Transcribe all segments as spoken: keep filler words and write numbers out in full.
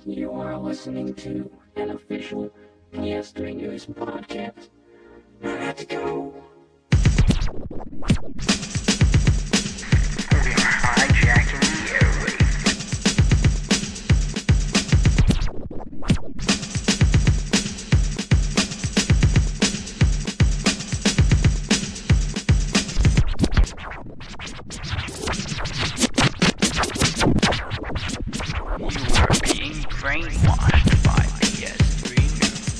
You are listening to an official P S three News podcast. Let's go! We're hijacking the airwaves. You are being brainwashed by P S three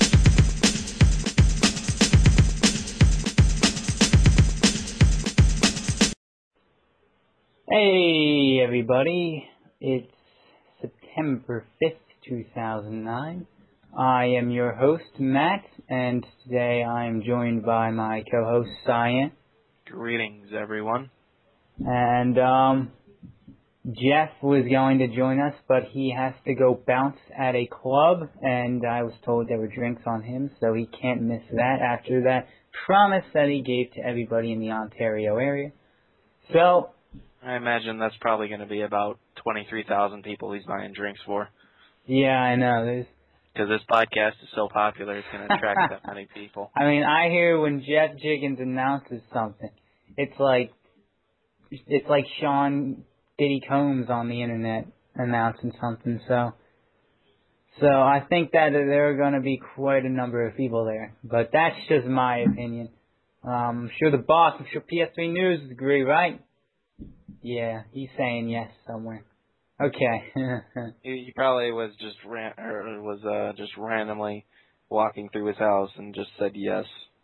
News. Hey everybody, it's September fifth, two thousand nine. I am your host, Matt, and today I am joined by my co-host, Cyan. Greetings, everyone. And, um, Jeff was going to join us, but he has to go bounce at a club, and I was told there were drinks on him, so he can't miss that after that promise that he gave to everybody in the Ontario area. So, I imagine that's probably going to be about twenty-three thousand people he's buying drinks for. yeah, I know, there's Because this podcast is so popular, it's going to attract that many people. I mean, I hear when Jeff Jiggins announces something, it's like, it's like Sean Diddy Combs on the internet announcing something, so, so I think that there are going to be quite a number of people there, but that's just my opinion. Um, I'm sure the boss, I'm sure P S three News would agree, right? Yeah, he's saying yes somewhere. Okay. He, he probably was just ran, or was uh, just randomly walking through his house and just said yes.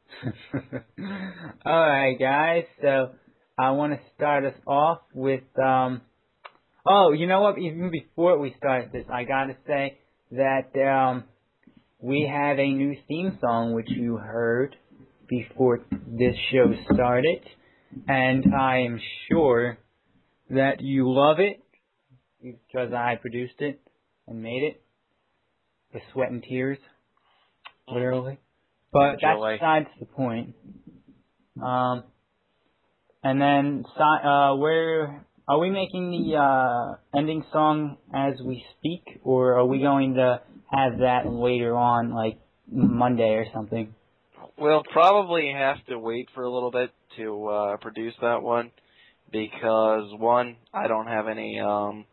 Alright guys, so I want to start us off with, um, oh, you know what, even before we start this, I gotta say that, um, we have a new theme song which you heard before this show started, and I am sure that you love it, because I produced it and made it, with sweat and tears, literally. But that's Enjoy. besides the point. Um, and then, si- uh, where are we making the uh, ending song as we speak, or are we going to have that later on, like Monday or something? We'll probably have to wait for a little bit to uh, produce that one, because one, I don't have any um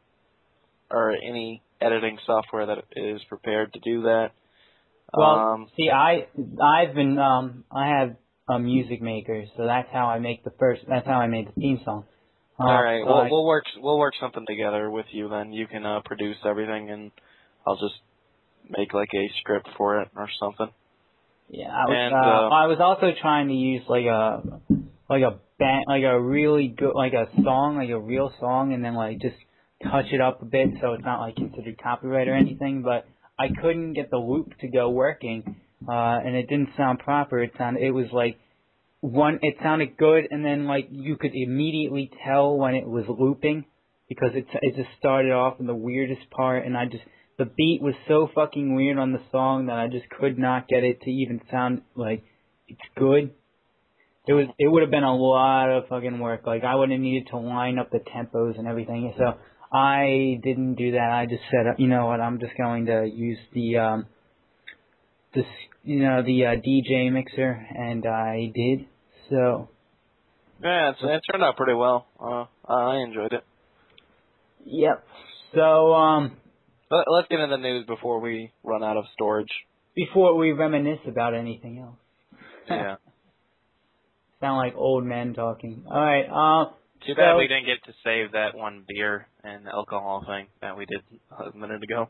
or any editing software that is prepared to do that. Well, um, see, I I've been um I have a music maker, so that's how I make the first. That's how I made the theme song. Uh, all right, so we'll I- we'll work we'll work something together with you. Then you can uh, produce everything, and I'll just make like a script for it or something. Yeah, I was. And, uh, uh, I was also trying to use like a like a band, like a really good, like a song, like a real song, and then like just touch it up a bit so it's not like considered copyright or anything. But I couldn't get the loop to go working, uh, and it didn't sound proper. It sounded. It was like one. It sounded good, and then like you could immediately tell when it was looping because it it just started off in the weirdest part, and I just. The beat was so fucking weird on the song that I just could not get it to even sound like it's good. It was. It would have been a lot of fucking work. Like I would have needed to line up the tempos and everything. So I didn't do that. I just said, you know what? I'm just going to use the um, this, you know, the uh, D J mixer, and I did. So Yeah, it's, it turned out pretty well. Uh, I enjoyed it. yep. So um. But let's get into the news before we run out of storage. Before we reminisce about anything else. Yeah. Sound like old men talking. Alright, um... Too bad so, we didn't get to save that one beer and alcohol thing that we did a minute ago.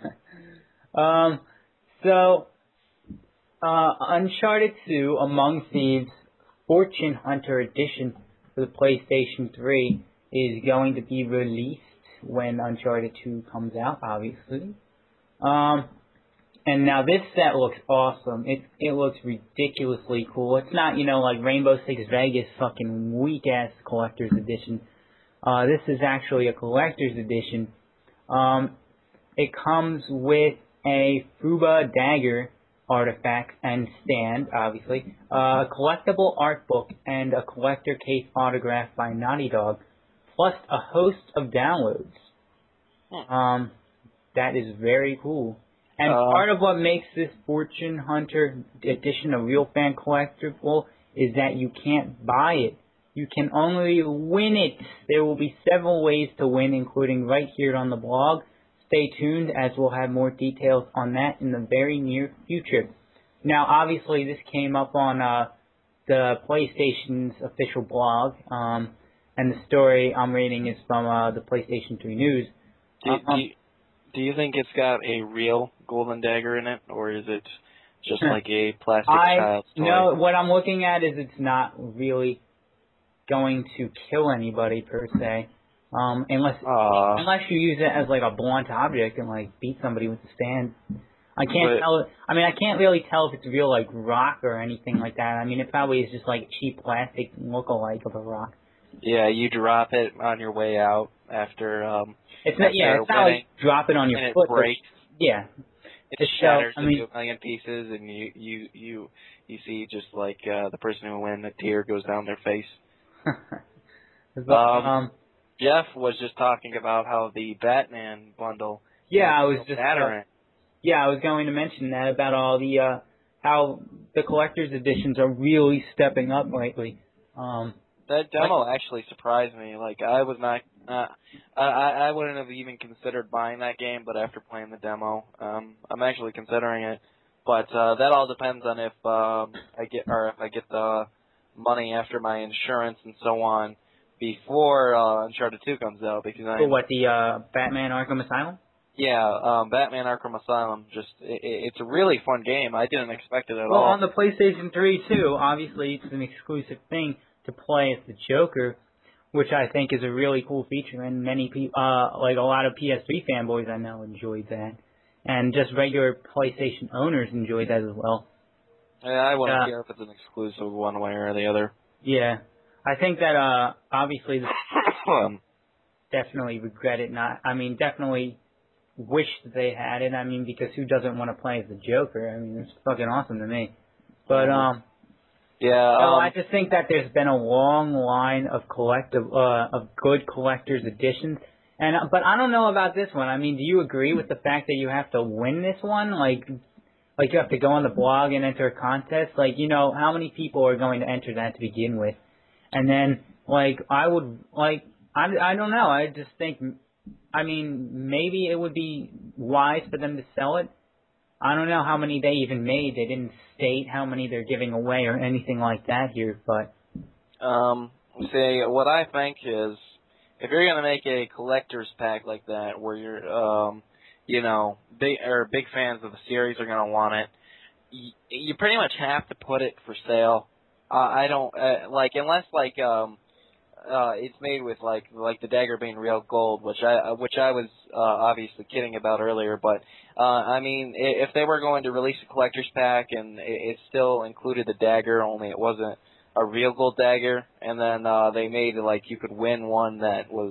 um, so, uh, Uncharted two, Among Thieves, Fortune Hunter Edition for the PlayStation three is going to be released when Uncharted two comes out, obviously. Um, and now this set looks awesome. It it looks ridiculously cool. It's not, you know, like Rainbow Six Vegas fucking weak-ass collector's edition. Uh, this is actually a collector's edition. Um, it comes with a Fuba dagger artifact and stand, obviously, uh, a collectible art book, and a collector case autograph by Naughty Dog, plus a host of downloads. Hmm. Um, that is very cool. And Uh, part of what makes this Fortune Hunter edition a real fan collectible is that you can't buy it. You can only win it. There will be several ways to win, including right here on the blog. Stay tuned, as we'll have more details on that in the very near future. Now, obviously, this came up on uh, the PlayStation's official blog, um, and the story I'm reading is from uh, the PlayStation three News. do, Um, do, you, do you think it's got a real golden dagger in it, or is it just like a plastic I child's toy? no. What I'm looking at is it's not really going to kill anybody per se, um, unless Uh, unless you use it as like a blunt object and like beat somebody with the stand. I can't But- tell. I mean, I can't really tell if it's real like rock or anything like that. I mean, it probably is just like cheap plastic look-alike of a rock. yeah, you drop it on your way out after um, It's not. Yeah, after it's not winning, like drop it on your and it foot. but- breaks. Yeah. It Just shatters so- I mean- into a million pieces, and you you you you see just like uh, the person who win, a tear goes down their face. But, Um, um, Jeff was just talking about how the Batman bundle. yeah, I has was no just. Batter Uh, in it. yeah, I was going to mention that about all the uh, how the collector's editions are really stepping up lately. Um, That demo actually surprised me. Like I was not, uh, I I I wouldn't have even considered buying that game, but after playing the demo, um, I'm actually considering it. But uh, that all depends on if um, I get or if I get the money after my insurance and so on before uh, Uncharted two comes out. Because I, for what the uh, Batman Arkham Asylum? yeah, um, Batman Arkham Asylum, just it, it's a really fun game. I didn't expect it at Well, all. on the PlayStation three too. Obviously, it's an exclusive thing to play as the Joker, which I think is a really cool feature, and many people, uh, like a lot of P S three fanboys I know enjoyed that, and just regular PlayStation owners enjoyed that as well. Yeah, I wouldn't uh, care if it's an exclusive one way or the other. Yeah, I think that uh, obviously Um, definitely regret it not. I mean, definitely wish that they had it. I mean, because who doesn't want to play as the Joker? I mean, it's fucking awesome to me. But um. yeah, No, um, I just think that there's been a long line of collective, uh, of good collector's editions, and uh, but I don't know about this one. I mean, do you agree with the fact that you have to win this one? Like, like you have to go on the blog and enter a contest. Like, you know, how many people are going to enter that to begin with? And then, like, I would, like, I, I don't know. I just think, I mean, maybe it would be wise for them to sell it. I don't know how many they even made. They didn't state how many they're giving away or anything like that here, but Um, see, what I think is, if you're gonna make a collector's pack like that, where you're, um, you know, big or big fans of the series are gonna want it, you, you pretty much have to put it for sale. Uh, I don't uh, like unless like um, uh, it's made with like like the dagger being real gold, which I uh, which I was uh, obviously kidding about earlier. But uh, I mean, i- if they were going to release a collector's pack and it, it still included the dagger, only it wasn't a real gold dagger, and then uh, they made it like you could win one that was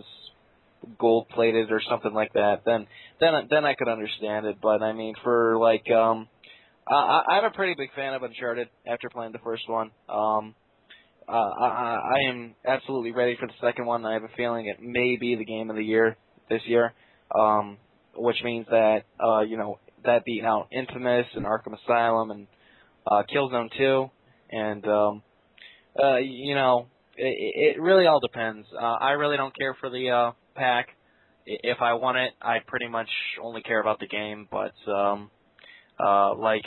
gold plated or something like that, then then then I could understand it. But I mean, for like um, I, I'm a pretty big fan of Uncharted after playing the first one. Um, Uh, I, I am absolutely ready for the second one. I have a feeling it may be the game of the year this year, um, which means that, uh, you know, that beating out Infamous and Arkham Asylum and uh, Killzone two. And, um, uh, you know, it, it really all depends. Uh, I really don't care for the uh, pack. If I want it, I pretty much only care about the game. But, um, uh, like,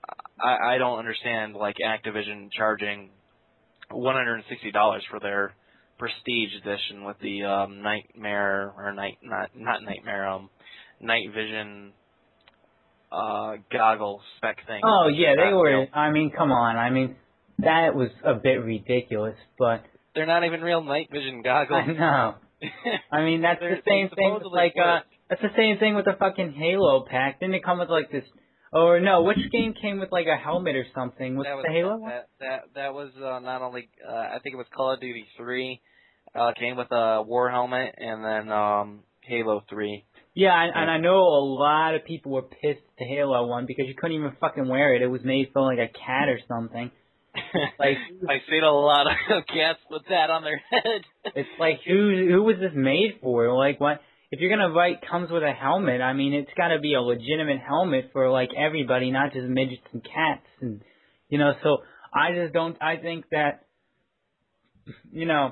I, I don't understand, like, Activision charging one hundred sixty dollars for their Prestige edition with the um, Nightmare or night not not Nightmare um Night Vision uh goggle spec thing. oh yeah, they Uh, were. real. I mean, come on. I mean, that was a bit ridiculous, but They're not even real night vision goggles. I know. I mean, that's They're- the same they thing with supposedly like uh, work. that's the same thing with the fucking Halo pack. Didn't it come with like this? Or no, which game came with like a helmet or something? Was that it was the Halo one? that that that was uh, not only uh, I think it was Call of Duty three uh, came with a war helmet, and then um, Halo three. Yeah, and, and I know a lot of people were pissed at the Halo one because you couldn't even fucking wear it. It was made for like a cat or something. Like, I've seen a lot of cats with that on their head. it's like who who was this made for? Like, what? if you're gonna write comes with a helmet, I mean, it's got to be a legitimate helmet for like everybody, not just midgets and cats, and you know. So I just don't. I think that, you know,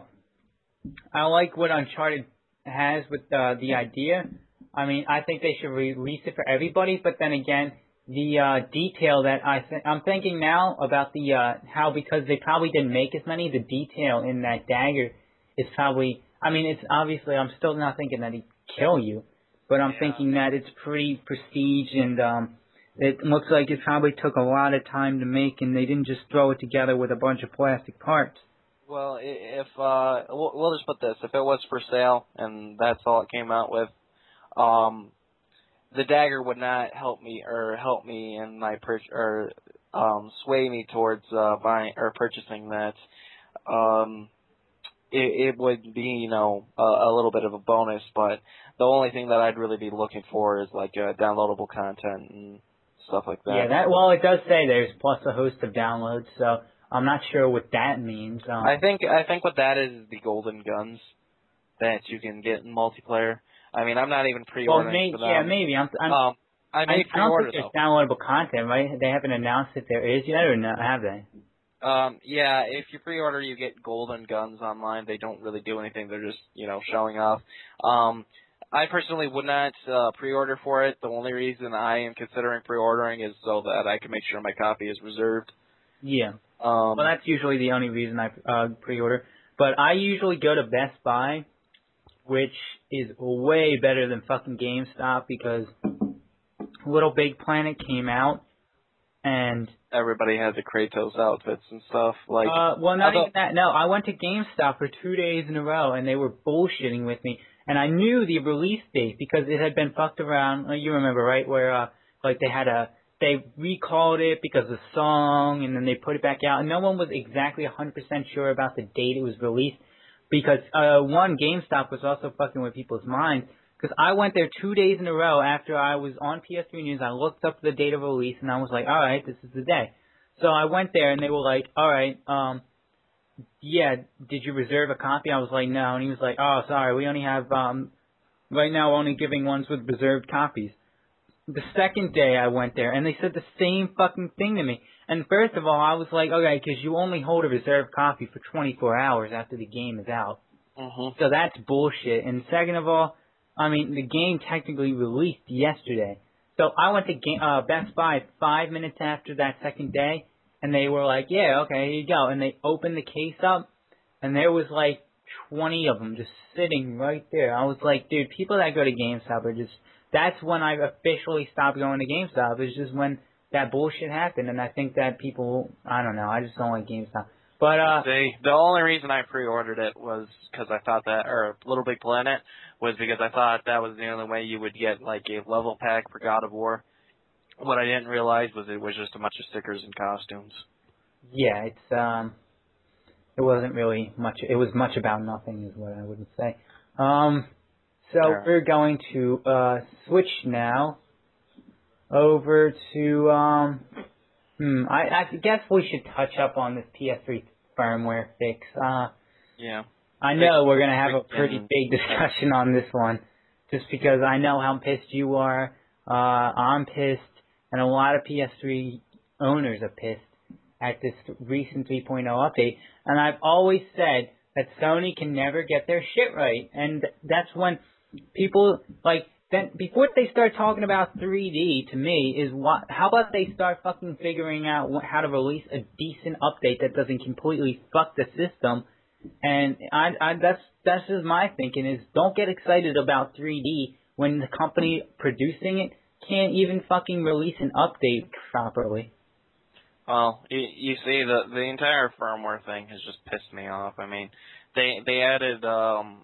I like what Uncharted has with uh, the idea. I mean, I think they should release it for everybody, but then again, the uh, detail that I th- I'm thinking now about the uh, how because they probably didn't make as many, the detail in that dagger is probably. I mean, it's obviously I'm still not thinking that he'd kill you, but I'm Yeah. thinking that it's pretty prestige and um, it looks like it probably took a lot of time to make, and they didn't just throw it together with a bunch of plastic parts. Well, i- if uh, we'll, we'll just put this: if it was for sale and that's all it came out with, um, the dagger would not help me or help me in my pur- or um, sway me towards uh, buying or purchasing that. Um, it, it would be, you know, a, a little bit of a bonus, but the only thing that I'd really be looking for is like uh, downloadable content and stuff like that. Yeah, that well, it does say there's plus a host of downloads, so I'm not sure what that means. Um, I think I think what that is is the golden guns that you can get in multiplayer. I mean, I'm not even well, pre-ordering may, for them. yeah, maybe. I'm, I'm, Um, I I, may I don't pre-order think there's though. downloadable content, right? They haven't announced if there is yet, or no, have they? Um, yeah, if you pre-order, you get golden guns online. They don't really do anything. They're just, you know, showing off. Um, I personally would not uh, pre-order for it. The only reason I am considering pre-ordering is so that I can make sure my copy is reserved. Yeah. Um, Well, that's usually the only reason I uh, pre-order. But I usually go to Best Buy, which is way better than fucking GameStop because Little Big Planet came out, and everybody has the Kratos outfits and stuff. Like, uh, well, not although- even that. No, I went to GameStop for two days in a row, and they were bullshitting with me. And I knew the release date because it had been fucked around. You remember, right? Where uh, like they had a they recalled it because of the song, and then they put it back out. And no one was exactly one hundred percent sure about the date it was released because uh, one GameStop was also fucking with people's minds. Because I went there two days in a row after I was on P S three News. I looked up the date of release, and I was like, all right, this is the day. So I went there, and they were like, all right, um, yeah, did you reserve a copy? I was like, no. And he was like, oh, sorry, we only have, um, right now we're only giving ones with reserved copies. The second day I went there, and they said the same fucking thing to me. And first of all, I was like, okay, because you only hold a reserved copy for twenty-four hours after the game is out. Mhm. So that's bullshit. And second of all, I mean, the game technically released yesterday. So I went to game, uh, Best Buy five minutes after that second day, and they were like, yeah, okay, here you go. And they opened the case up, and there was like twenty of them just sitting right there. I was like, dude, people that go to GameStop are just, that's when I officially stopped going to GameStop. It's just when that bullshit happened, and I think that people, I don't know, I just don't like GameStop. But, uh, See, the only reason I pre-ordered it was because I thought that, or Little Big Planet, was because I thought that was the only way you would get like a level pack for God of War. What I didn't realize was it was just a bunch of stickers and costumes. yeah, it's, um, it wasn't really much, it was much about nothing is what I would say. Um, so All right. we're going to, uh, switch now over to, um, hmm, I, I guess we should touch up on this P S three firmware fix. Uh, Yeah. I know we're going to have a Freaking- pretty big discussion on this one, just because I know how pissed you are, uh, I'm pissed, and a lot of P S three owners are pissed at this recent three point oh update, and I've always said that Sony can never get their shit right, and that's when people, like, then before they start talking about three D, to me, is what, how about they start fucking figuring out wh- how to release a decent update that doesn't completely fuck the system. And I, I, that's that's just my thinking is don't get excited about three D when the company producing it can't even fucking release an update properly. Well, you, you see, the the entire firmware thing has just pissed me off. I mean, they they added um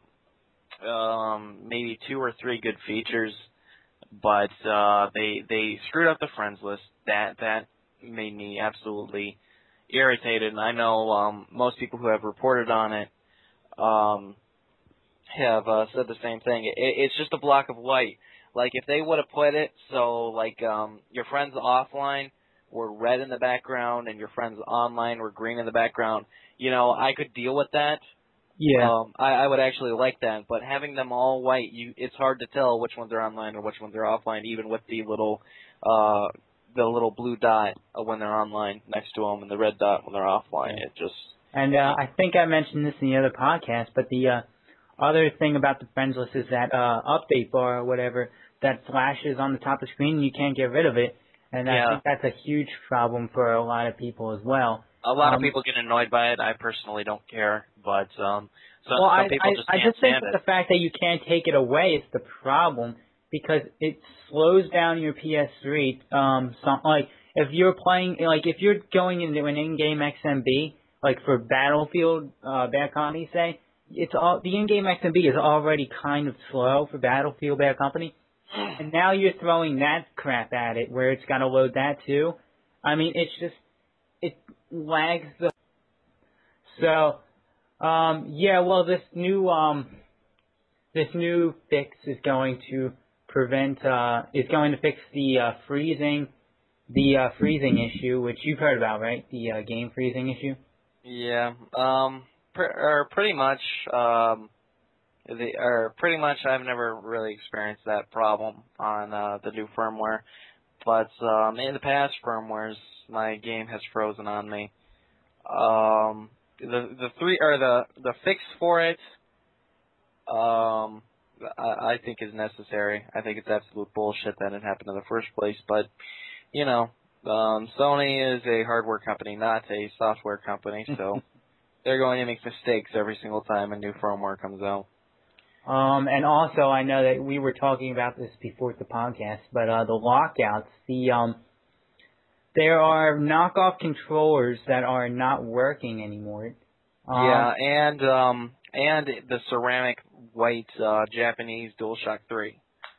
um maybe two or three good features, but uh they they screwed up the friends list. That that made me absolutely irritated. And I know um most people who have reported on it um have uh, said the same thing. It, it's just a block of white. Like if they would have put it so like um your friends offline were red in the background and your friends online were green in the background, you know, I could deal with that. Yeah. Um, I, I would actually like that, but having them all white, you it's hard to tell which ones are online or which ones are offline, even with the little uh the little blue dot when they're online next to them and the red dot when they're offline. Yeah. It just And uh, I think I mentioned this in the other podcast, but the uh, other thing about the friends list is that uh, update bar or whatever that flashes on the top of the screen and you can't get rid of it. And Yeah. I think that's a huge problem for a lot of people as well. a lot um, of people get annoyed by it. I personally don't care, but um, so, well, some I, people I, just I can't just think stand that it. the fact that you can't take it away is the problem because it slows down your P S three. Um, some, like if you're playing, like if you're going into an in-game X M B, like for Battlefield, uh, Bad Company, say, it's all the in-game X M B is already kind of slow for Battlefield, Bad Company, and now you're throwing that crap at it where it's got to load that too. I mean, it's just it lags the so. Um, yeah, well, this new um, this new fix is going to prevent uh, is going to fix the uh, freezing the uh, freezing issue, which you've heard about, right? The uh, game freezing issue. Yeah, um, pr- or pretty much, um, the or pretty much, I've never really experienced that problem on uh, the new firmware, but um, in the past firmwares, my game has frozen on me. Um, the the three or the the fix for it, um, I, I think is necessary. I think it's absolute bullshit that it happened in the first place. But you know, um, Sony is a hardware company, not a software company, so they're going to make mistakes every single time a new firmware comes out. Um, and also, I know that we were talking about this before the podcast, but uh, the lockouts, the um. There are knockoff controllers that are not working anymore. Um, Yeah, and um, and the ceramic white uh, Japanese DualShock three.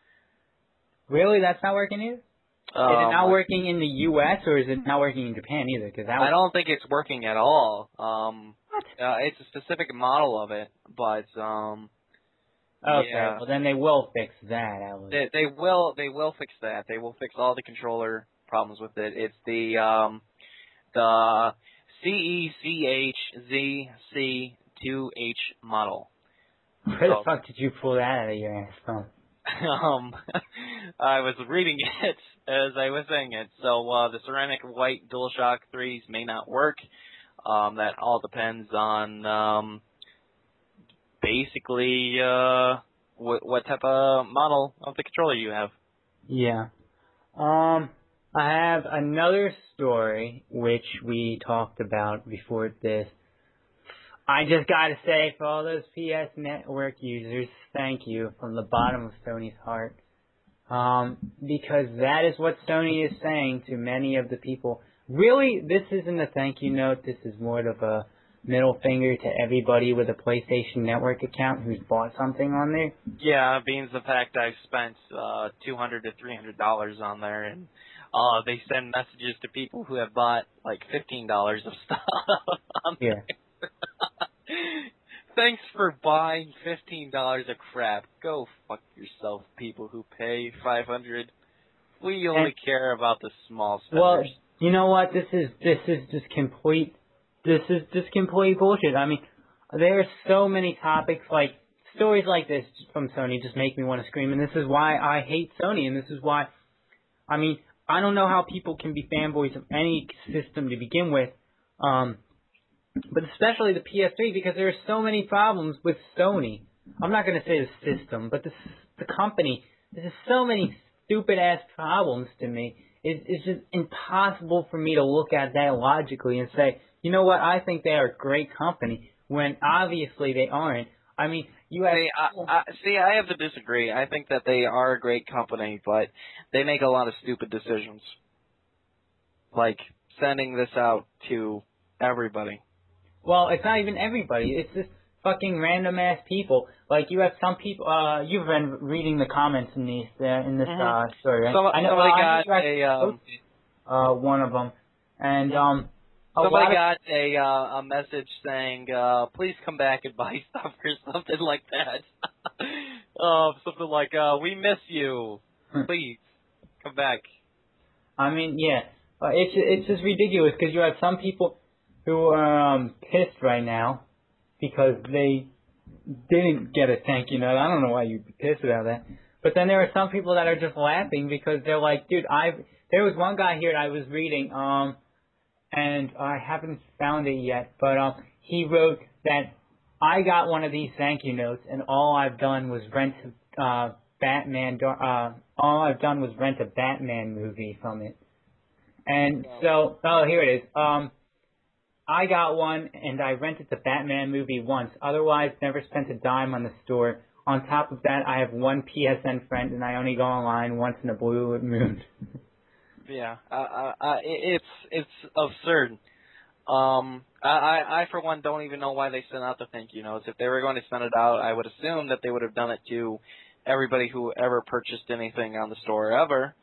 Really, that's not working either? Um, Is it not working in the U S or is it not working in Japan either? Cause that was, I don't think it's working at all. Um, What? Uh, it's a specific model of it, but um, okay, yeah, well then they will fix that. I was, they, they will they will fix that. They will fix all the controller problems with it. It's the um, the C E C H Z C two H model. where the So, fuck did you pull that out of your ass from? um, I was reading it as I was saying it. So uh, the ceramic white DualShock threes may not work. Um, that all depends on um, basically uh, what, what type of model of the controller you have. Yeah. Um, I have another story which we talked about before this. I just gotta say, for all those P S Network users, thank you from the bottom of Sony's heart. Um, because that is what Sony is saying to many of the people. Really, this isn't a thank you note. This is more of a middle finger to everybody with a PlayStation Network account who's bought something on there. Yeah, being the fact I've spent uh, two hundred to three hundred dollars on there, and uh, they send messages to people who have bought like fifteen dollars of stuff on Yeah. there. Thanks for buying fifteen dollars of crap. Go fuck yourself, people who pay five hundred dollars. We only And- care about the small Well, spenders. you know what? This is this is just complete. This is just complete bullshit. I mean, there are so many topics like stories like this from Sony just make me want to scream. And this is why I hate Sony. And this is why, I mean, I don't know how people can be fanboys of any system to begin with, um, but especially the P S three because there are so many problems with Sony. I'm not going to say the system, but the the company. There's so many stupid ass problems to me. It, it's just impossible for me to look at that logically and say, you know what, I think they are a great company when obviously they aren't. I mean, you have... See I, I, see, I have to disagree. I think that they are a great company, but they make a lot of stupid decisions. Like sending this out to everybody. Well, it's not even everybody. It's just fucking random ass people. Like you have some people. Uh, you've been reading the comments in these uh, in this Mhm. uh, story, right? Some, I know. somebody uh, I got know you a guys um, posted, uh, one of them, and um, a somebody lot of, got a uh, a message saying, uh, "Please come back and buy stuff" or something like that. uh, something like, uh, "We miss you. Please come back." I mean, yeah, uh, it's it's just ridiculous because you have some people who are um, pissed right now because they didn't get a thank you note. I don't know why you'd be pissed about that. But then there are some people that are just laughing because they're like, dude, I there was one guy here I was reading, um, and I haven't found it yet, but um, he wrote that I got one of these thank you notes, and all I've done was rent uh Batman. Uh, all I've done was rent a Batman movie from it. And so, oh, here it is. Um, I got one, and I rented the Batman movie once. Otherwise, never spent a dime on the store. On top of that, I have one P S N friend, and I only go online once in a blue moon. Yeah, uh, uh, uh, it's it's absurd. Um, I, I, I for one don't even know why they sent out the thank you notes. If they were going to send it out, I would assume that they would have done it to everybody who ever purchased anything on the store ever.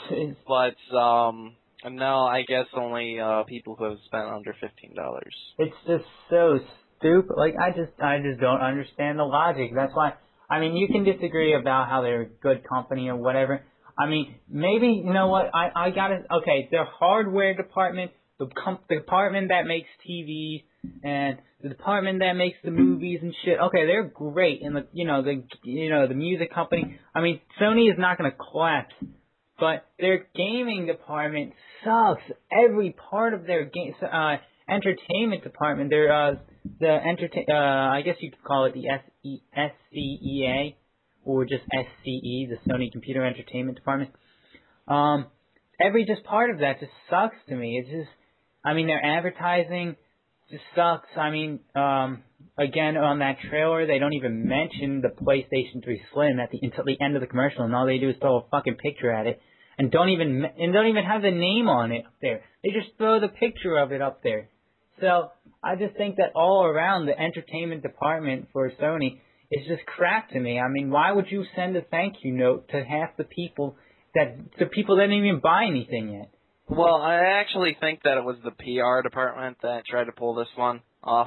But um, no, I guess only uh, people who have spent under fifteen dollars. It's just so stupid. Like I just I just don't understand the logic. That's why. I mean, you can disagree about how they're a good company or whatever. I mean, maybe you know what I I got to okay. Their hardware department. The, com- the department that makes T Vs and the department that makes the movies and shit. Okay, they're great, and the you know the you know the music company. I mean, Sony is not going to collapse, but their gaming department sucks. Every part of their game uh, entertainment department, their uh, the entertain uh, I guess you could call it the S E S C E A or just S C E, the Sony Computer Entertainment Department. Um, every just part of that just sucks to me. It's just I mean, their advertising just sucks. I mean, um, again, on that trailer, they don't even mention the PlayStation three Slim at the until the end of the commercial, and all they do is throw a fucking picture at it, and don't even and don't even have the name on it up there. They just throw the picture of it up there. So I just think that all around the entertainment department for Sony is just crap to me. I mean, why would you send a thank you note to half the people that to people that didn't even buy anything yet? Well, I actually think that it was the P R department that tried to pull this one off.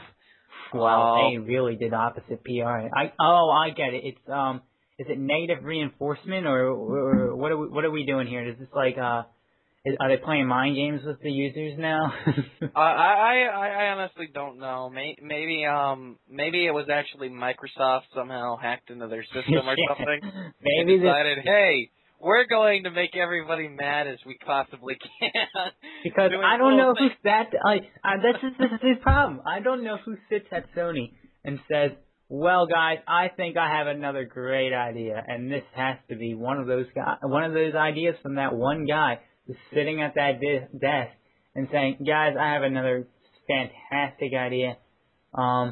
Wow, um, they really did opposite P R. I oh, I get it. It's um, is it negative reinforcement or, or what are we what are we doing here? Is this like uh, is, are they playing mind games with the users now? I, I I I honestly don't know. Maybe, maybe um maybe it was actually Microsoft somehow hacked into their system or Yeah. something. Maybe they decided, hey, we're going to make everybody mad as we possibly can. Because I don't know who's that. Like, uh, this is this is his problem. I don't know who sits at Sony and says, "Well, guys, I think I have another great idea," and this has to be one of those guys, one of those ideas from that one guy who's sitting at that de- desk and saying, "Guys, I have another fantastic idea," um,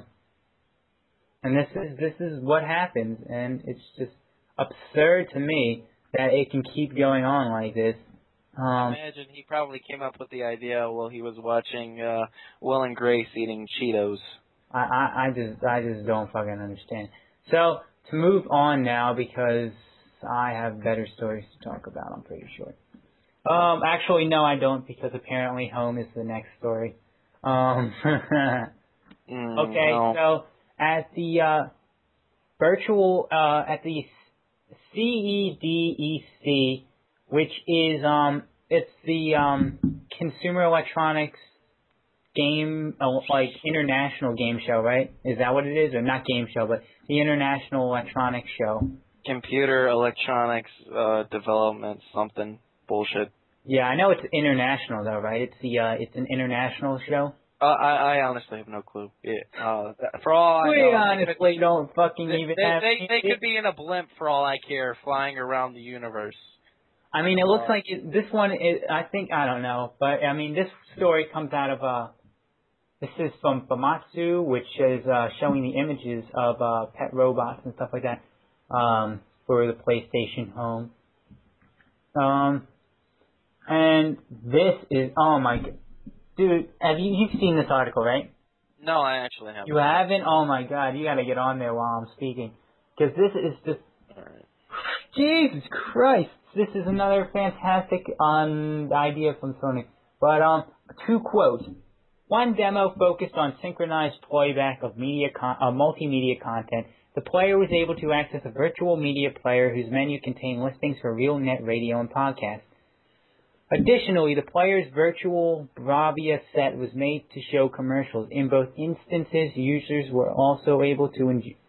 and this is this is what happens, and it's just absurd to me that it can keep going on like this. Um, I imagine he probably came up with the idea while he was watching uh, Will and Grace eating Cheetos. I, I, I just I just don't fucking understand. So to move on now because I have better stories to talk about. I'm pretty sure. Um, actually no, I don't because apparently Home is the next story. Um, mm, okay, no. so at the uh, virtual uh, at the C E D E C, which is um, it's the um, Consumer Electronics Game, uh, like international game show, right? Is that what it is, or not game show, but the International Electronics Show? Computer electronics uh, development, something bullshit. Yeah, I know it's international though, right? It's the uh, it's an international show. Uh, I, I honestly have no clue. It, uh, for all I We know, they honestly could, don't fucking they, even they, have. they, they could be in a blimp for all I care, flying around the universe. I mean, it looks Uh, like it, this one is. I think I don't know, but I mean, this story comes out of uh. This is from Famitsu, which is uh, showing the images of uh, pet robots and stuff like that um, for the PlayStation Home. Um, and this is oh my, dude, have you you've seen this article, right? No, I actually haven't. You haven't? Oh my God, you got to get on there while I'm speaking, because this is just Alright. Jesus Christ. This is another fantastic um, idea from Sony. But um, two quotes. One demo focused on synchronized playback of media con- uh, multimedia content. The player was able to access a virtual media player whose menu contained listings for real net radio and podcasts. Additionally, the player's virtual Bravia set was made to show commercials. In both instances, users were also able to en-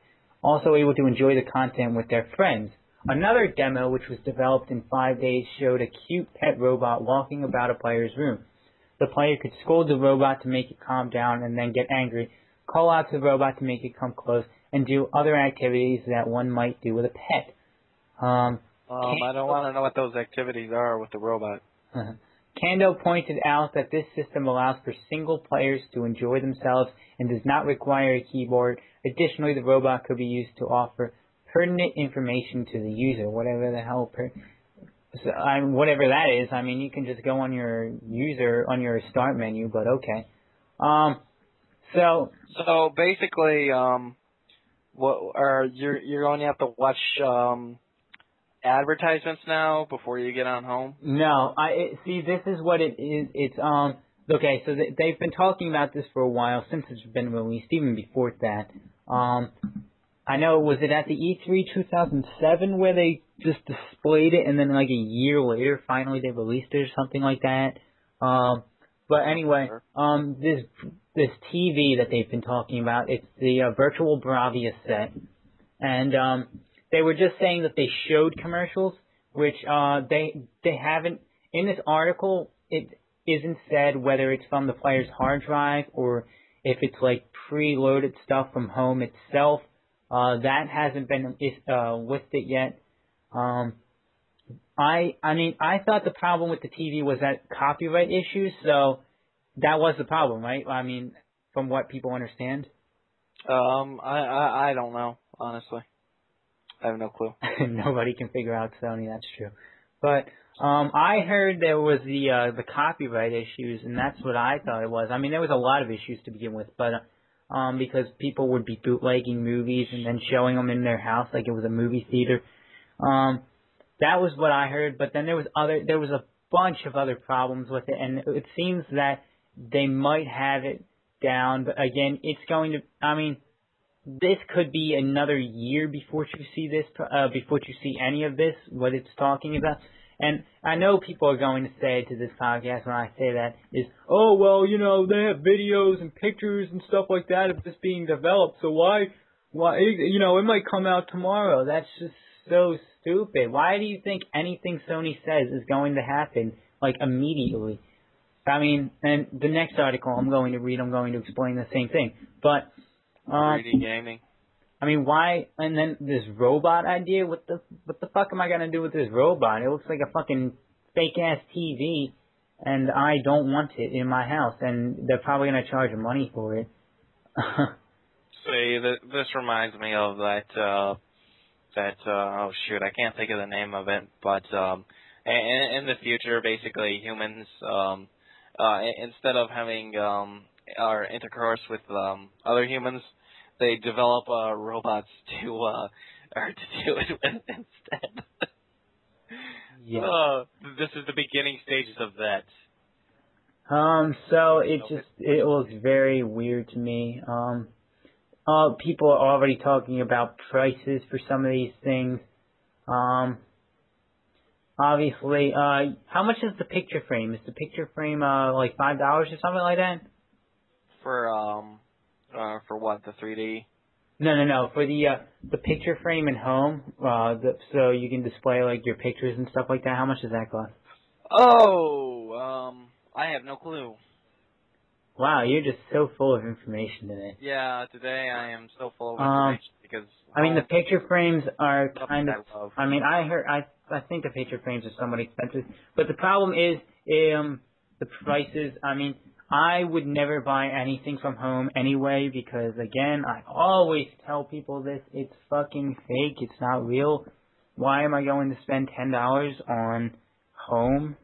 also able to enjoy the content with their friends. Another demo, which was developed in five days, showed a cute pet robot walking about a player's room. The player could scold the robot to make it calm down and then get angry, call out to the robot to make it come close, and do other activities that one might do with a pet. Um, um I don't want to know what those activities are with the robot. Kando pointed out that this system allows for single players to enjoy themselves and does not require a keyboard. Additionally, the robot could be used to offer pertinent information to the user, whatever the hell, per, so, I mean, whatever that is. I mean, you can just go on your user, on your start menu, but okay. Um, so. So basically, um, what are you're you're going to have to watch um advertisements now before you get on home? No, I it, see. This is what it is. It's um. Okay, so they, they've been talking about this for a while since it's been released, even before that. Um, I know. Was it at the E three two thousand seven where they just displayed it, and then like a year later, finally they released it or something like that? Um, but anyway, um, this this T V that they've been talking about, it's the uh, Virtual Bravia set, and um. They were just saying that they showed commercials, which uh, they they haven't. In this article, it isn't said whether it's from the player's hard drive or if it's like preloaded stuff from home itself. Uh, that hasn't been uh, listed yet. Um, I I mean, I thought the problem with the T V was that copyright issues, so that was the problem, right? I mean, from what people understand. Um, I I, I don't know, honestly. I have no clue. Nobody can figure out Sony, that's true. But um, I heard there was the uh, the copyright issues, and that's what I thought it was. I mean, there was a lot of issues to begin with, but um, because people would be bootlegging movies and then showing them in their house like it was a movie theater. Um, that was what I heard, but then there was other there was a bunch of other problems with it, and it seems that they might have it down, but again, it's going to, I mean, this could be another year before you see this, uh, before you see any of this, what it's talking about. And I know people are going to say to this podcast when I say that is, oh, well, you know, they have videos and pictures and stuff like that of this being developed, so why, why, you know, it might come out tomorrow. That's just so stupid. Why do you think anything Sony says is going to happen, like, immediately? I mean, and the next article I'm going to read, I'm going to explain the same thing. But, um, three D gaming. I mean, why? And then this robot idea. What the what the fuck am I gonna do with this robot? It looks like a fucking fake ass T V, and I don't want it in my house. And they're probably gonna charge money for it. See, th- this reminds me of that. Uh, that uh, oh shoot, I can't think of the name of it. But um, in, in the future, basically, humans, um, uh, instead of having um, our intercourse with um, other humans, they develop uh, robots to uh, or to do it with instead. Yeah. Uh, this is the beginning stages of that. Um. So it just it looks very weird to me. Um. Uh. People are already talking about prices for some of these things. Um. Obviously, uh, how much is the picture frame? Is the picture frame uh like five dollars or something like that? For um. Uh, for what, the three D? No, no, no. For the uh, the picture frame in home, uh, the, so you can display like your pictures and stuff like that. How much does that cost? Oh, um, I have no clue. Wow, you're just so full of information today. Yeah, today I am so full of Um, information because I mean, the picture frames are kind of. I love. I mean, I heard. I I think the picture frames are somewhat expensive, but the problem is, um, the prices. I mean. I would never buy anything from home anyway because, again, I always tell people this. It's fucking fake. It's not real. Why am I going to spend ten dollars on home?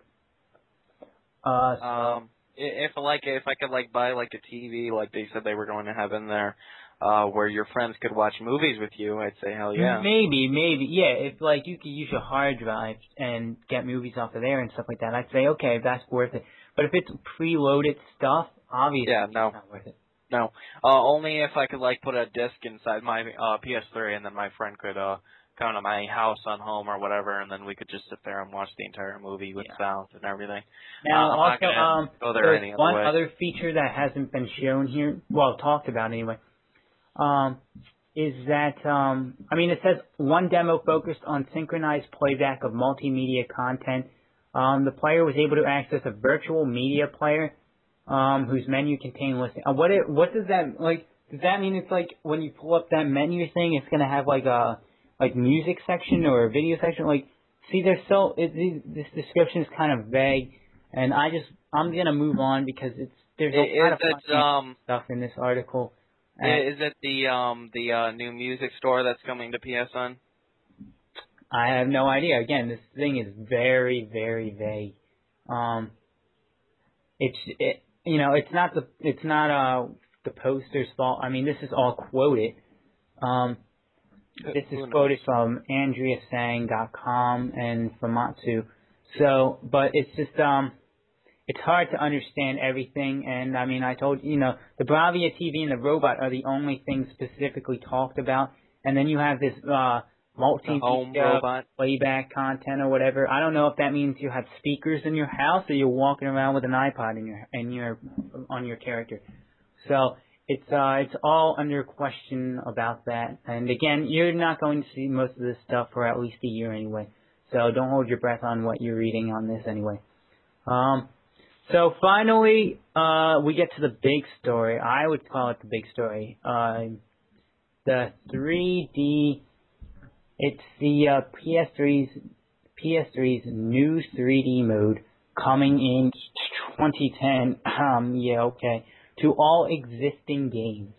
Uh, so, Um, if like if I could like buy like a T V like they said they were going to have in there, uh, where your friends could watch movies with you, I'd say hell yeah. Maybe, maybe, yeah. If like you could use your hard drive and get movies off of there and stuff like that, I'd say okay, that's worth it. But if it's preloaded stuff, obviously yeah, no. it's not worth it. No, uh, only if I could like put a disc inside my uh, P S three and then my friend could uh, come to my house on home or whatever, and then we could just sit there and watch the entire movie with yeah. sound and everything. Now, uh, I'm also, not gonna um, go there there's any one other way. other feature that hasn't been shown here, well, talked about anyway. Um, is that, um, I mean, it says one demo focused on synchronized playback of multimedia content. Um, the player was able to access a virtual media player um, whose menu contained listing. Uh, what it, what does that, like, does that mean it's like when you pull up that menu thing, it's going to have like a like music section or a video section? Like, see, there's so, it, this description is kind of vague, and I just, I'm going to move on because it's, there's a Is lot of it, um, stuff in this article. is it the um the uh, new music store that's coming to P S N? I have no idea. Again, this thing is very, very vague. Um, it's it, you know, it's not the it's not uh the poster's fault. I mean, this is all quoted. Um, this is quoted from Andrea Sang dot com and Famitsu. So, but it's just um, it's hard to understand everything. And I mean, I told you, you know, the Bravia T V and the robot are the only things specifically talked about. And then you have this uh. multi-media playback content or whatever. I don't know if that means you have speakers in your house or you're walking around with an iPod in your in your on your character. So it's uh it's all under question about that. And again, you're not going to see most of this stuff for at least a year anyway. So don't hold your breath on what you're reading on this anyway. Um. So finally, uh, we get to the big story. I would call it the big story. Uh, the three D. It's the uh, P S three's P S three's new three D mode coming in twenty ten. Um, yeah, okay. To all existing games.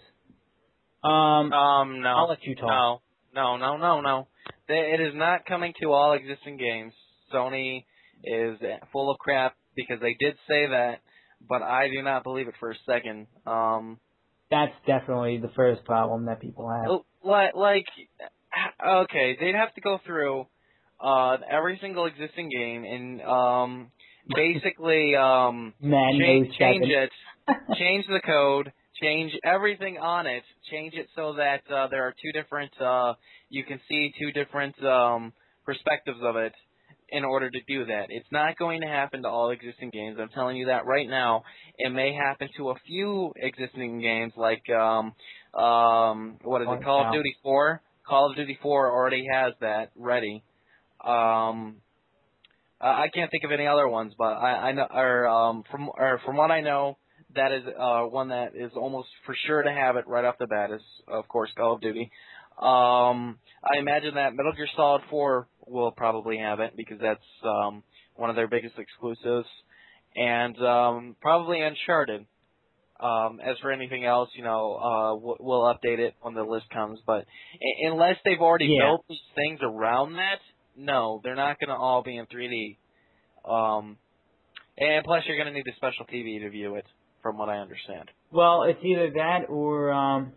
Um, um, no. I'll let you talk. No, no, no, no, no. It is not coming to all existing games. Sony is full of crap because they did say that, but I do not believe it for a second. Um, That's definitely the first problem that people have. Like, like okay, they'd have to go through uh, every single existing game and um, basically um, change, change it, change the code, change everything on it, change it so that uh, there are two different, uh, you can see two different um, perspectives of it in order to do that. It's not going to happen to all existing games. I'm telling you that right now. It may happen to a few existing games like, um, um, what is it, Call of Duty four? Call of Duty four already has that ready. Um, I can't think of any other ones, but I, I know, or um, from or from what I know, that is uh, one that is almost for sure to have it right off the bat. Is of course Call of Duty. Um, I imagine that Metal Gear Solid four will probably have it because that's um, one of their biggest exclusives, and um, probably Uncharted. Um, as for anything else, you know, uh, we'll update it when the list comes. But unless they've already yeah. built these things around that, no, they're not going to all be in three D. Um, and plus, you're going to need a special T V to view it, from what I understand. Well, it's either that or, um,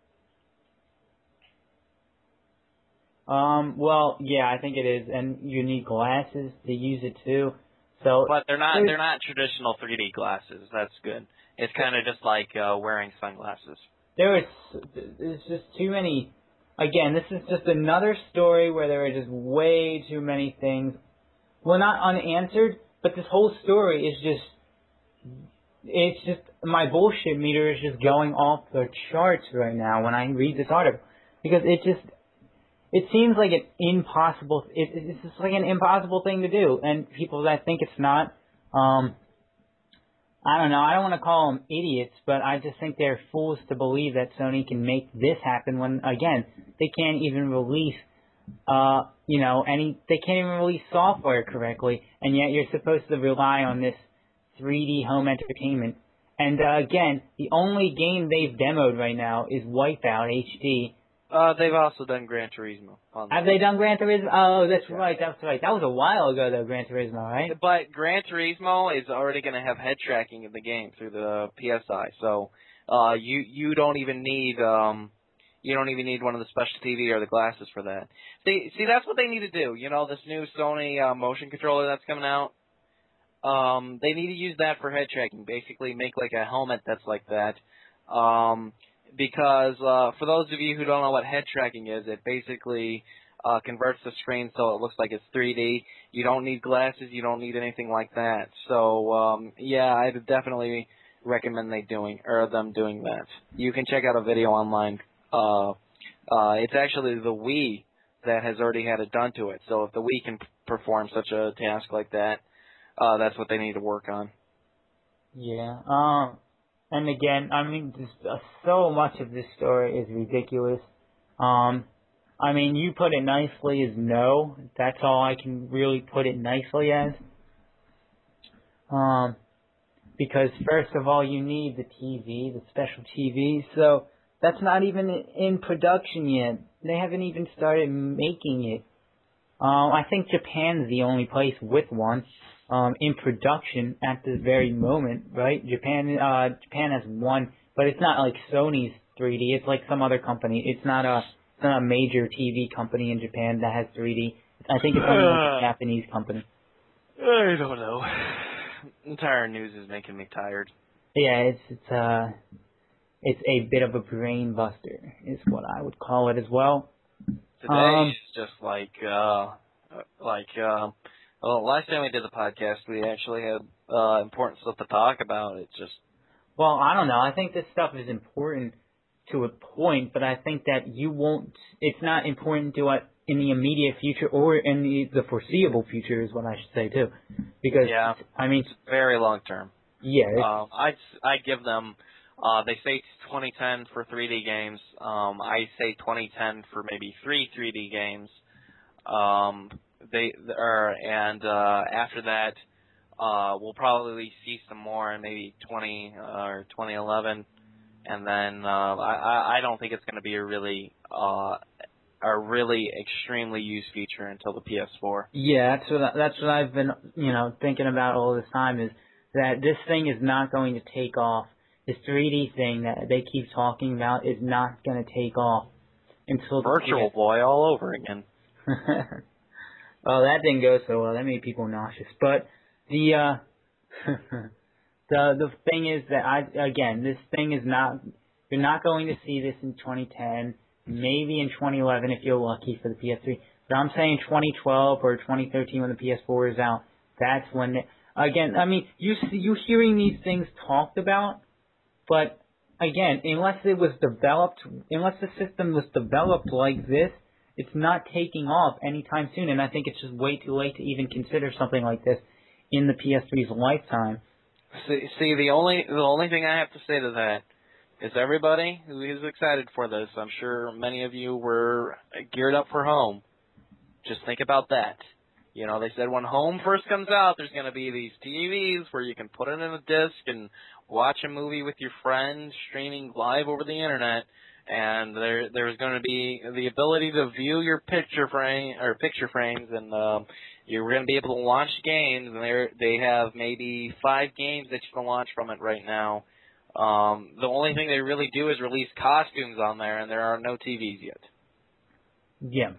um, well, yeah, I think it is, and you need glasses to use it too. So, but they're not they're not traditional three D glasses. That's good. It's kind of just like uh, wearing sunglasses. There is there's just too many. Again, this is just another story where there are just way too many things. Well, not unanswered, but this whole story is just, it's just, my bullshit meter is just going off the charts right now when I read this article. Because it just, it seems like an impossible, it, it's just like an impossible thing to do. And people that think it's not, um, I don't know, I don't want to call them idiots, but I just think they're fools to believe that Sony can make this happen when, again, they can't even release, uh, you know, any, they can't even release software correctly, and yet you're supposed to rely on this three D home entertainment. And, uh, again, the only game they've demoed right now is Wipeout H D. Uh, they've also done Gran Turismo. Have they done Gran Turismo? Oh, that's yeah. right, that's right. That was a while ago, though, Gran Turismo, right? But Gran Turismo is already going to have head tracking in the game through the P S I, so uh, you you don't even need um you don't even need one of the special T V or the glasses for that. See, see, that's what they need to do. You know, this new Sony uh, motion controller that's coming out. Um, they need to use that for head tracking. Basically, make like a helmet that's like that. Um. Because uh, for those of you who don't know what head tracking is, it basically uh, converts the screen so it looks like it's three D. You don't need glasses. You don't need anything like that. So, um, yeah, I'd definitely recommend they doing or them doing that. You can check out a video online uh, Uh, it's actually the Wii that has already had it done to it. So if the Wii can p- perform such a task like that, uh, that's what they need to work on. Yeah. Um. And again, I mean, just, uh, so much of this story is ridiculous. Um. I mean, you put it nicely as no. That's all I can really put it nicely as. Um. Because first of all, you need the T V, the special T V. So that's not even in production yet. They haven't even started making it. Um, I think Japan's the only place with one um, in production at this very moment, right? Japan, uh, Japan has one, but it's not like Sony's three D. It's like some other company. It's not a, it's not a major T V company in Japan that has three D. I think it's only like a Japanese company. I don't know. Entire news is making me tired. Yeah, it's it's uh, it's a bit of a brain buster, is what I would call it as well. Today Um, is just like, uh, like, uh, well, last time we did the podcast, we actually had, uh, important stuff to talk about. It just, Well, I don't know. I think this stuff is important to a point, but I think that you won't, it's not important to it in the immediate future or in the, the foreseeable future is what I should say too. Because, yeah, I mean, it's very long term. yeah. It's, Um, I'd, I'd give them, uh, they say twenty ten for three D games. Um, I say twenty ten for maybe three 3D games. Um, they, are, and, uh, after that, uh, we'll probably see some more in maybe twenty, uh, or twenty eleven. And then, uh, I, I don't think it's going to be a really, uh, a really extremely used feature until the P S four. yeah, that's what, I, that's what I've been, you know, thinking about all this time is that this thing is not going to take off. This three D thing that they keep talking about is not going to take off until the Virtual Boy all over again. Well, that didn't go so well. That made people nauseous. But the uh, the the thing is that I again, this thing is not. You're not going to see this in twenty ten. Maybe in twenty eleven if you're lucky for the P S three. But I'm saying twenty twelve or twenty thirteen when the P S four is out. That's when. They, again, I mean, you see, you hearing these things talked about. But again, unless it was developed, unless the system was developed like this, it's not taking off anytime soon. And I think it's just way too late to even consider something like this in the P S three's lifetime. See, see, the only the only thing I have to say to that is everybody who is excited for this, I'm sure many of you were geared up for home. Just think about that. You know, they said when home first comes out, there's going to be these T Vs where you can put it in a disc and watch a movie with your friends streaming live over the internet, and there there's going to be the ability to view your picture frame or picture frames, and um, you're going to be able to launch games. And they they have maybe five games that you can launch from it right now. Um, the only thing they really do is release costumes on there, and there are no T Vs yet. Yeah.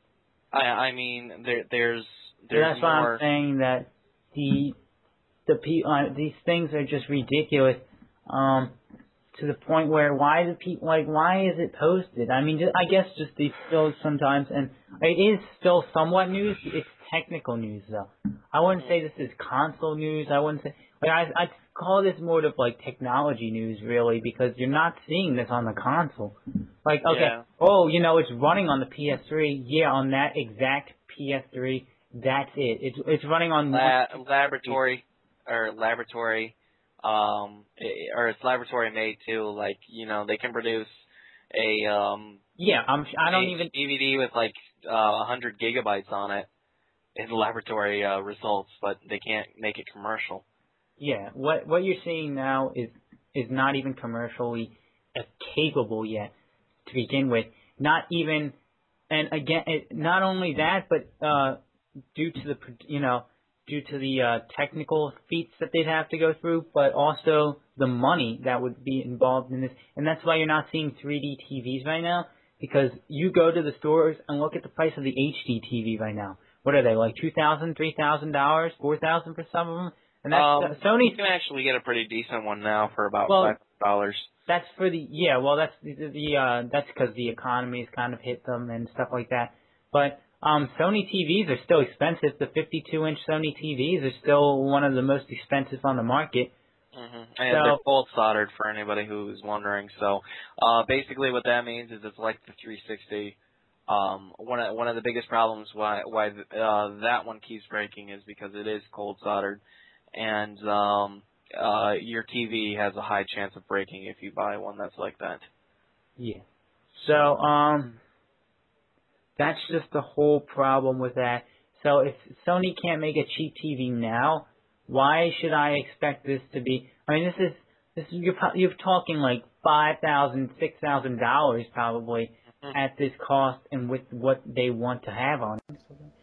I I mean there there's So there's that's why more. I'm saying that the the pe- uh, these things are just ridiculous. Um, to the point where why do people like why is it posted? I mean, just, I guess just these still sometimes, and it is still somewhat news. It's technical news though. I wouldn't say this is console news. I wouldn't say like I I'd call this more of like technology news really because you're not seeing this on the console. Like okay, Yeah. oh you know it's running on the P S three. Yeah, on that exact P S three. That's it. It's it's running on La- laboratory or laboratory, um, i- or it's laboratory made too. Like you know, they can produce a um, yeah. I'm I don't a even D V D with like uh, a hundred gigabytes on it in laboratory uh, results, but they can't make it commercial. yeah. What what you're seeing now is is not even commercially uh, capable yet to begin with. Not even, and again, it, not only that, but uh, due to the you know due to the uh, technical feats that they'd have to go through, but also the money that would be involved in this, and that's why you're not seeing three D T Vs right now. Because you go to the stores and look at the price of the H D T V right now. What are they like? Two thousand, three thousand dollars, four thousand for some of them. And that's Um, uh, Sony. You can actually get a pretty decent one now for about Well, five dollars. That's for the yeah. Well, that's the, the uh that's because the economy has kind of hit them and stuff like that. But um, Sony T Vs are still expensive. The fifty-two inch Sony T Vs are still one of the most expensive on the market. Mm-hmm. And So- they're cold soldered for anybody who's wondering. So, uh, basically, what that means is it's like the three sixty. Um, one of one of the biggest problems why why uh, that one keeps breaking is because it is cold soldered, and um, uh, your T V has a high chance of breaking if you buy one that's like that. Yeah. So, um, that's just the whole problem with that. So if Sony can't make a cheap T V now, why should I expect this to be? I mean, this is this is you're pro- you're talking like five thousand, six thousand dollars probably Mhm. at this cost, and with what they want to have on it.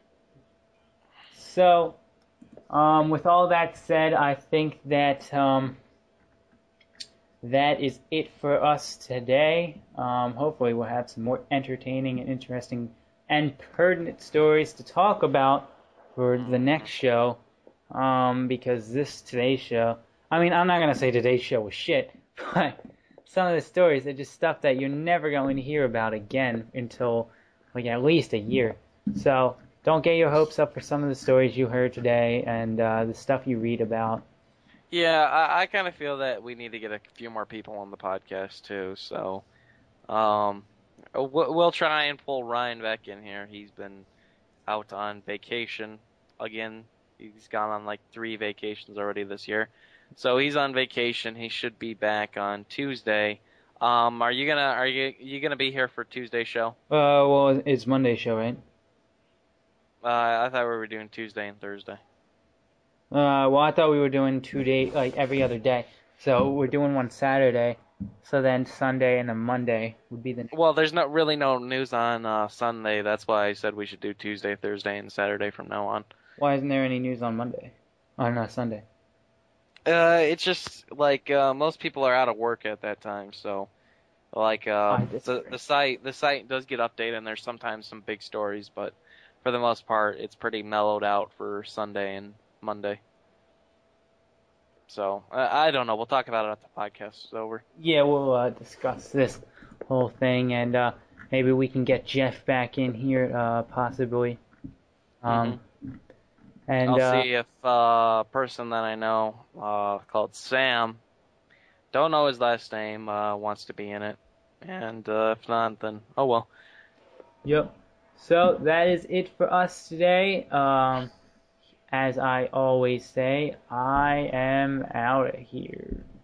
So, um, with all that said, I think that um, that is it for us today. Um, hopefully, we'll have some more entertaining and interesting and pertinent stories to talk about for the next show. Um, because this today's show, I mean, I'm not gonna say today's show was shit, but some of the stories are just stuff that you're never going to hear about again until like at least a year. So don't get your hopes up for some of the stories you heard today and uh, the stuff you read about. Yeah, I, I kind of feel that we need to get a few more people on the podcast too. So, um, we'll, we'll try and pull Ryan back in here. He's been out on vacation again. He's gone on like three vacations already this year. So he's on vacation. He should be back on Tuesday. Um, are you gonna are you you gonna be here for Tuesday's show? Uh, well, it's Monday's show, right? Uh, I thought we were doing Tuesday and Thursday. Uh, well, I thought we were doing two day, like every other day. So we're doing one Saturday. So then Sunday and then Monday would be the next. Well, there's not really no news on uh, Sunday. That's why I said we should do Tuesday, Thursday, and Saturday from now on. Why isn't there any news on Monday? Oh, no, Sunday. Uh, it's just like uh, most people are out of work at that time, so like uh, I the disagree. the site the site does get updated, and there's sometimes some big stories, but for the most part, it's pretty mellowed out for Sunday and Monday. So I, I don't know. We'll talk about it after the podcast is over. Yeah, we'll uh, discuss this whole thing, and uh, maybe we can get Jeff back in here, uh, possibly. Um, and I'll uh, see if uh, a person that I know uh, called Sam, don't know his last name, uh, wants to be in it, and uh, if not, then oh well. Yep. So that is it for us today. Um, as I always say, I am out of here.